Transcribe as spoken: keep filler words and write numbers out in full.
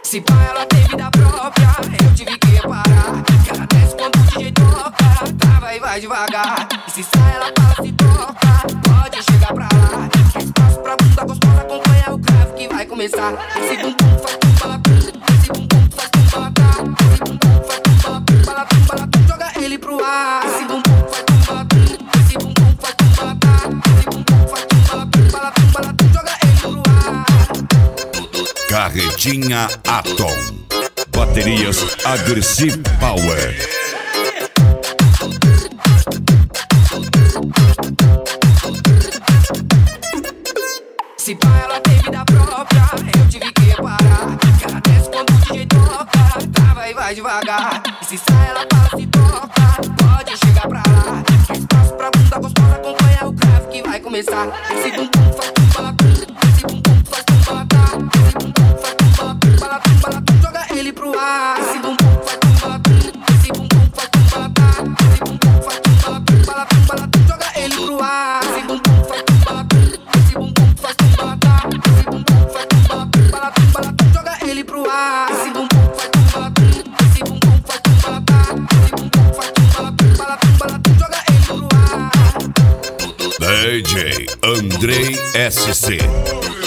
Se pá, ela tem vida própria, eu tive que reparar que ela desce quando o D J toca, trava e vai devagar. E se sai, ela fala, se toca, pode chegar pra lá. Quer espaço pra bunda gostosa, acompanha o grave que vai começar. Esse bumbum faz tum-balatum, esse bumbum faz tum-balatá, esse bumbum faz tum-balatum, balatum, balatum, joga ele pro ar. Esse bumbum faz tum-balatum, esse bumbum faz tum-balatá, esse bumbum faz tum-balatum, balatum, balatum, joga ele pro ar. Carretinha Atom. Baterias Aggressive Power. Se pá, ela tem vida própria, eu tive que reparar que ela desce quando o D J toca, trava e vai devagar. E se sai, ela fala, se toca, pode chegar pra lá. Quer espaço pra bunda gostosa, acompanha o grave que vai começar. Esse bumbum faz tum-balatum, esse bumbum faz tum-balatá, esse bumbum faz tum-balatum, balatum, balatum, joga ele pro ar. Esse bumbum faz tum-balatum, esse bumbum faz tum-balatá, esse bumbum faz tum-balatum, balatum, balatum, joga ele pro ar. Esse bumbum faz tum-balatum, esse bumbum faz tum-balatá, esse bumbum faz tum-balatum, balatum, balatum, joga ele pro ar. Esse bumbum faz tum-balatum, esse bumbum faz tum-balatá, esse bumbum faz tum-balatum, balatum, balatum, joga ele pro ar. D J Andrei S C.